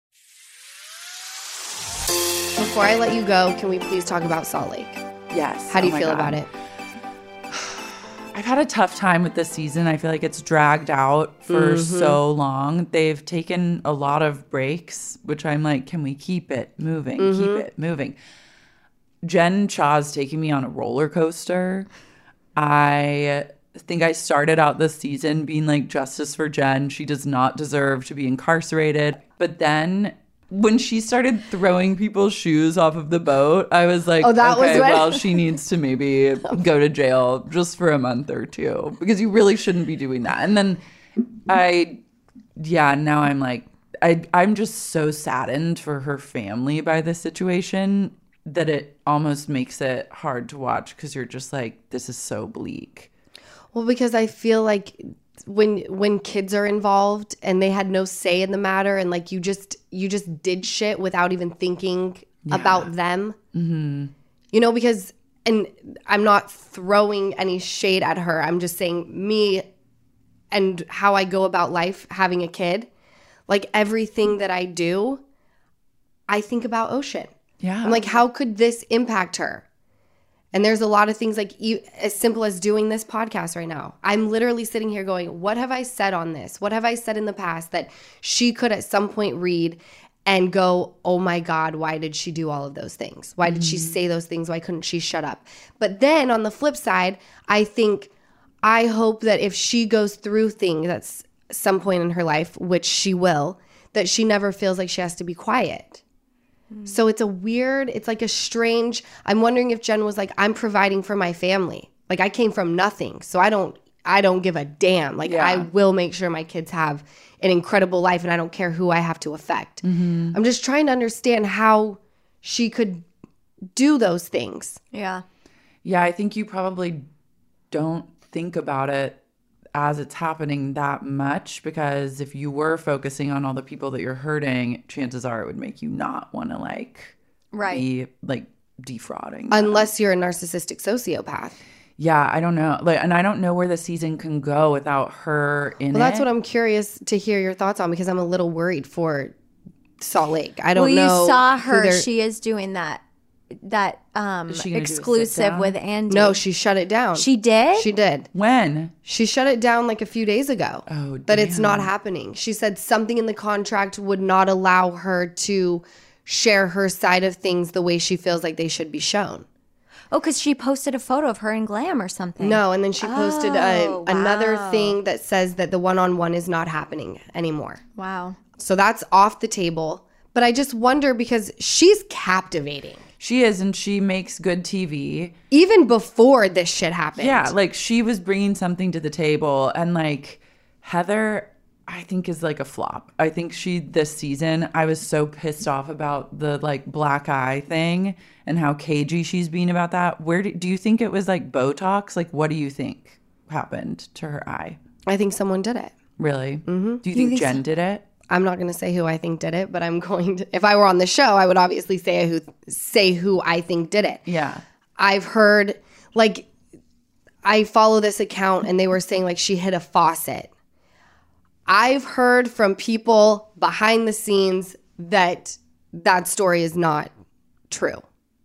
Before I let you go, can we please talk about Salt Lake? Yes. How do you Oh my feel God. about it? I've had a tough time with this season. I feel like it's dragged out for Mm-hmm. so long. They've taken a lot of breaks, which I'm like, can we keep it moving? Mm-hmm. Keep it moving. Jen Shaw's taking me on a roller coaster. I think I started out this season being like, justice for Jen. She does not deserve to be incarcerated. But then when she started throwing people's shoes off of the boat, I was like, Oh, that was okay, when- well, she needs to maybe go to jail just for a month or two because you really shouldn't be doing that. And then I, yeah, now I'm like, I, I'm just so saddened for her family by this situation that it almost makes it hard to watch because you're just like, this is so bleak. Well, because I feel like when when kids are involved and they had no say in the matter, and like you just you just did shit without even thinking yeah. about them. Mm-hmm. You know, because and I'm not throwing any shade at her. I'm just saying me and how I go about life having a kid. Like everything that I do, I think about Ocean. Yeah. I'm like, how could this impact her? And there's a lot of things like e- as simple as doing this podcast right now. I'm literally sitting here going, what have I said on this? What have I said in the past that she could at some point read and go, oh my God, why did she do all of those things? Why did mm-hmm. she say those things? Why couldn't she shut up? But then on the flip side, I think, I hope that if she goes through things that's some point in her life, which she will, that she never feels like she has to be quiet. Mm. So it's a weird, it's like a strange, I'm wondering if Jen was like, I'm providing for my family. Like I came from nothing. So I don't, I don't give a damn. Like yeah. I will make sure my kids have an incredible life and I don't care who I have to affect. Mm-hmm. I'm just trying to understand how she could do those things. Yeah. Yeah, I think you probably don't think about it as it's happening that much, because if you were focusing on all the people that you're hurting, chances are it would make you not want to like right. be like defrauding them. Unless you're a narcissistic sociopath. Yeah, I don't know. Like, and I don't know where the season can go without her in well, it. That's what I'm curious to hear your thoughts on, because I'm a little worried for Salt Lake. I don't well, know. Well, you saw her. She is doing that that um exclusive with Andy. No, she shut it down. She did? She did. When? She shut it down like a few days ago. Oh, damn. But it's not happening. She said something in the contract would not allow her to share her side of things the way she feels like they should be shown. Oh, because she posted a photo of her in glam or something. No, and then she posted oh, a, wow. another thing that says that the one-on-one is not happening anymore. Wow. So that's off the table. But I just wonder, because she's captivating. She is, and she makes good T V. Even before this shit happened. Yeah, like she was bringing something to the table. And like Heather, I think is like a flop. I think she, this season, I was so pissed off about the like black eye thing and how cagey she's being about that. Where do, do you think it was like Botox? Like, what do you think happened to her eye? I think someone did it. Really? Mm-hmm. Do you, you think, think Jen so? did it? I'm not going to say who I think did it, but I'm going to, if I were on the show, I would obviously say who say who I think did it. Yeah. I've heard, like, I follow this account and they were saying like she hit a faucet. I've heard from people behind the scenes that that story is not true.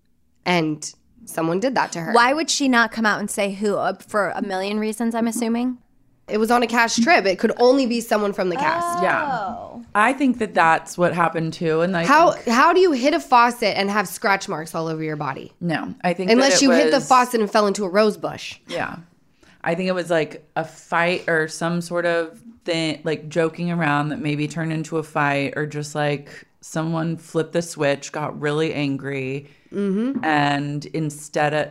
And someone did that to her. Why would she not come out and say who? Uh, for a million reasons, I'm assuming? It was on a cast trip. It could only be someone from the cast. Oh. Yeah. I think that that's what happened too. And I how think, how do you hit a faucet and have scratch marks all over your body? No, I think unless that it you was, hit the faucet and fell into a rose bush. Yeah, I think it was like a fight or some sort of thing, like joking around that maybe turned into a fight, or just like someone flipped the switch, got really angry, mm-hmm. and instead of.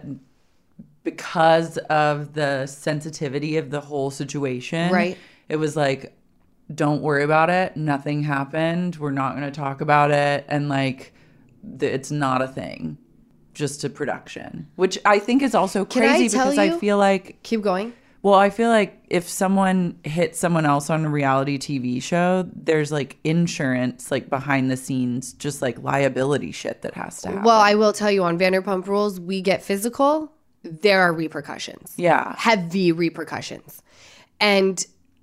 Because of the sensitivity of the whole situation, right? It was like, don't worry about it. Nothing happened. We're not going to talk about it. And like, th- it's not a thing. Just a production, which I think is also Can crazy I tell because you? I feel like... Keep going. Well, I feel like if someone hits someone else on a reality T V show, there's like insurance, like behind the scenes, just like liability shit that has to happen. Well, I will tell you, on Vanderpump Rules, we get physical. There are repercussions. Yeah. Heavy repercussions. And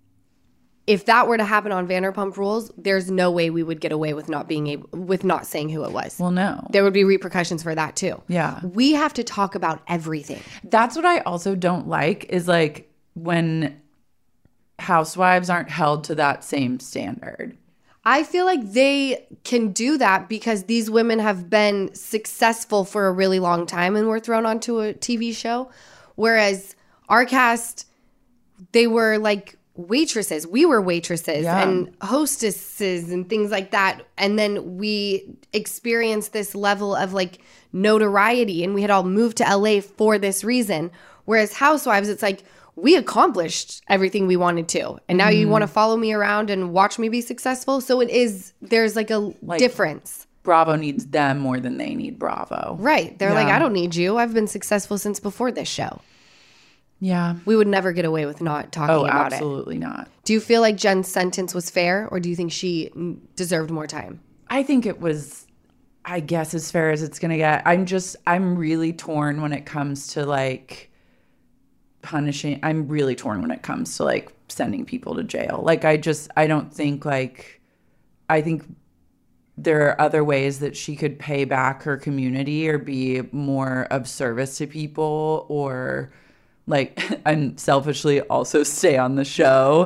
if that were to happen on Vanderpump Rules, there's no way we would get away with not being able, with not saying who it was. Well, no. There would be repercussions for that too. Yeah. We have to talk about everything. That's what I also don't like, is like when housewives aren't held to that same standard. I feel like they can do that because these women have been successful for a really long time and were thrown onto a T V show. Whereas our cast, they were like waitresses. We were waitresses yeah. and hostesses and things like that. And then we experienced this level of like notoriety, and we had all moved to L A for this reason. Whereas housewives, it's like, we accomplished everything we wanted to. And now mm. you want to follow me around and watch me be successful. So it is, there's like a like, difference. Bravo needs them more than they need Bravo. Right. They're yeah. like, I don't need you. I've been successful since before this show. Yeah. We would never get away with not talking Oh, about it. absolutely not. Do you feel like Jen's sentence was fair, or do you think she deserved more time? I think it was, I guess, as fair as it's going to get. I'm just, I'm really torn when it comes to like punishing. I'm really torn when it comes to like sending people to jail. Like, I just, I don't think like, I think there are other ways that she could pay back her community or be more of service to people, or like, and selfishly also stay on the show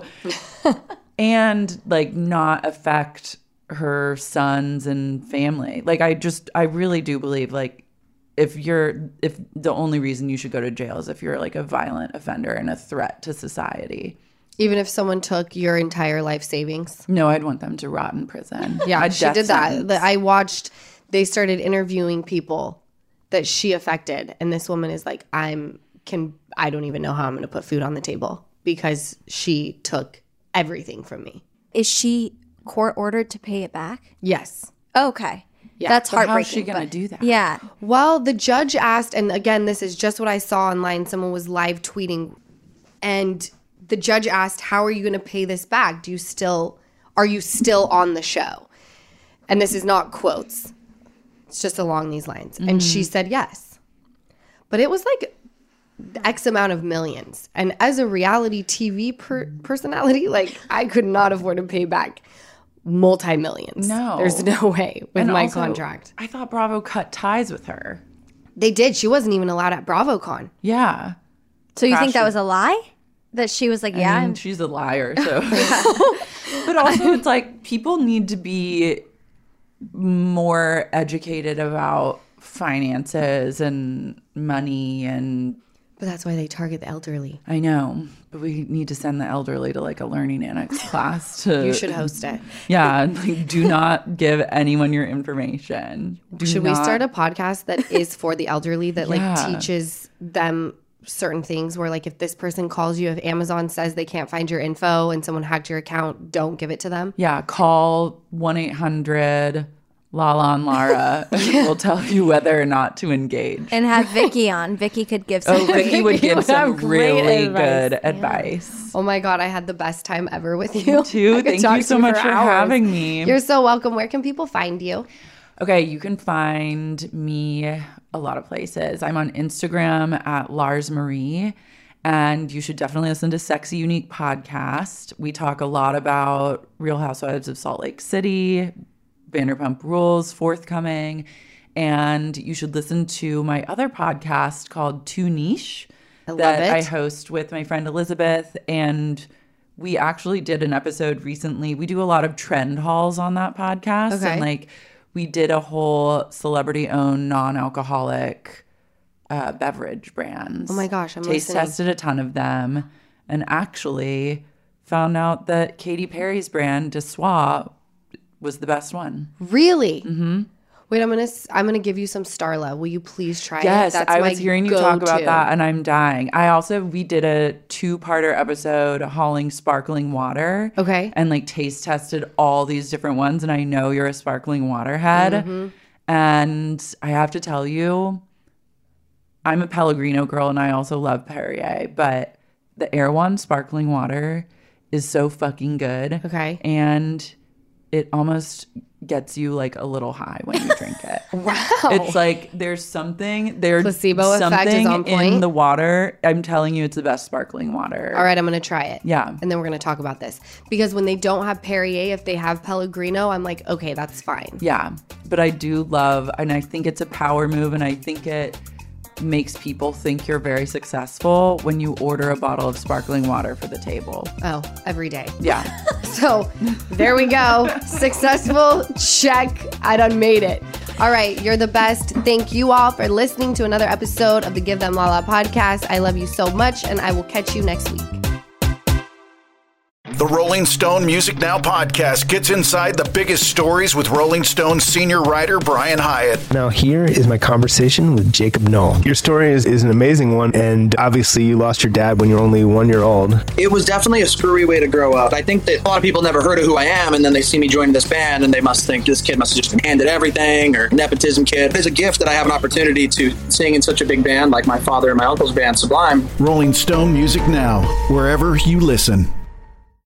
and like not affect her sons and family. Like, I just, I really do believe like if you're, if the only reason you should go to jail is if you're like a violent offender and a threat to society. Even if someone took your entire life savings? No, I'd want them to rot in prison. Yeah, I'd she did that. sentence. The- I watched, they started interviewing people that she affected. And this woman is like, I'm, can, I don't even know how I'm going to put food on the table because she took everything from me. Is she court ordered to pay it back? Yes. Okay. Yeah. That's But heartbreaking. how's she going to but- do that? Yeah. Well, the judge asked, and again, this is just what I saw online. Someone was live tweeting, and the judge asked, how are you going to pay this back? Do you still, are you still on the show? And this is not quotes. It's just along these lines. Mm-hmm. And she said yes. But it was like X amount of millions. And as a reality T V per- personality, like I could not afford to pay back multi-millions. No. There's no way with And my also, contract. I thought Bravo cut ties with her. They did. She wasn't even allowed at BravoCon. Yeah. So you think that Crashed- was a lie? That she was like, yeah, I mean, I'm she's a liar. So, but also it's like people need to be more educated about finances and money, and But that's why they target the elderly. I know, but we need to send the elderly to like a learning annex class. To You should host it. Yeah, like, do not give anyone your information. Do Should we not- start a podcast that is for the elderly that like Yeah. teaches them certain things where like if this person calls you, if Amazon says they can't find your info and someone hacked your account, don't give it to them? Yeah, call one eight hundred Lala and Lara. We'll tell you whether or not to engage. and have Vicky on. Vicky could give some. Oh, Vicky would give would some have great really advice. good advice. Oh my God, I had the best time ever with you. too. I could Thank talk you to so much for hours. having me. You're so welcome. Where can people find you? Okay, you can find me a lot of places. I'm on Instagram at Lars Marie, and you should definitely listen to Sexy Unique podcast. We talk a lot about Real Housewives of Salt Lake City, Vanderpump Rules forthcoming, and you should listen to my other podcast called Too Niche I love that it. I host with my friend Elizabeth, and we actually did an episode recently. We do a lot of trend hauls on that podcast, Okay. and like we did a whole celebrity-owned non-alcoholic uh, beverage brands. Oh my gosh, I'm taste listening. tested a ton of them, and actually found out that Katy Perry's brand Dessoir was the best one. Really? Mm-hmm. Wait, I'm gonna s- I'm gonna give you some Starla. Will you please try it? Yes, That's I my was hearing you talk about go-to. that, and I'm dying. I also we did a two-parter episode hauling sparkling water. Okay. and like taste tested all these different ones, and I know you're a sparkling water head, Mm-hmm. and I have to tell you, I'm a Pellegrino girl, and I also love Perrier, but the Erewhon sparkling water is so fucking good. Okay. and it almost gets you like a little high when you drink it. Wow. It's like there's something there's Placebo effect is something on point. in the water. I'm telling you, it's the best sparkling water. All right, I'm gonna try it. Yeah. And then we're gonna talk about this. Because when they don't have Perrier, if they have Pellegrino, I'm like, okay, that's fine. Yeah, but I do love, and I think it's a power move, and I think it makes people think you're very successful when you order a bottle of sparkling water for the table. Oh, every day. Yeah. So there we go. Successful. Check. I done made it. All right. You're the best. Thank you all for listening to another episode of the Give Them Lala podcast. I love you so much, and I will catch you next week. The Rolling Stone Music Now podcast gets inside the biggest stories with Rolling Stone senior writer Brian Hyatt. Now here is my conversation with Jacob Knoll. Your story is, is an amazing one, and obviously you lost your dad when you were only one year old. It was definitely a screwy way to grow up. I think that a lot of people never heard of who I am, and then they see me joining this band, and they must think this kid must have just been handed everything, or nepotism kid. It's a gift that I have an opportunity to sing in such a big band like my father and my uncle's band, Sublime. Rolling Stone Music Now, wherever you listen.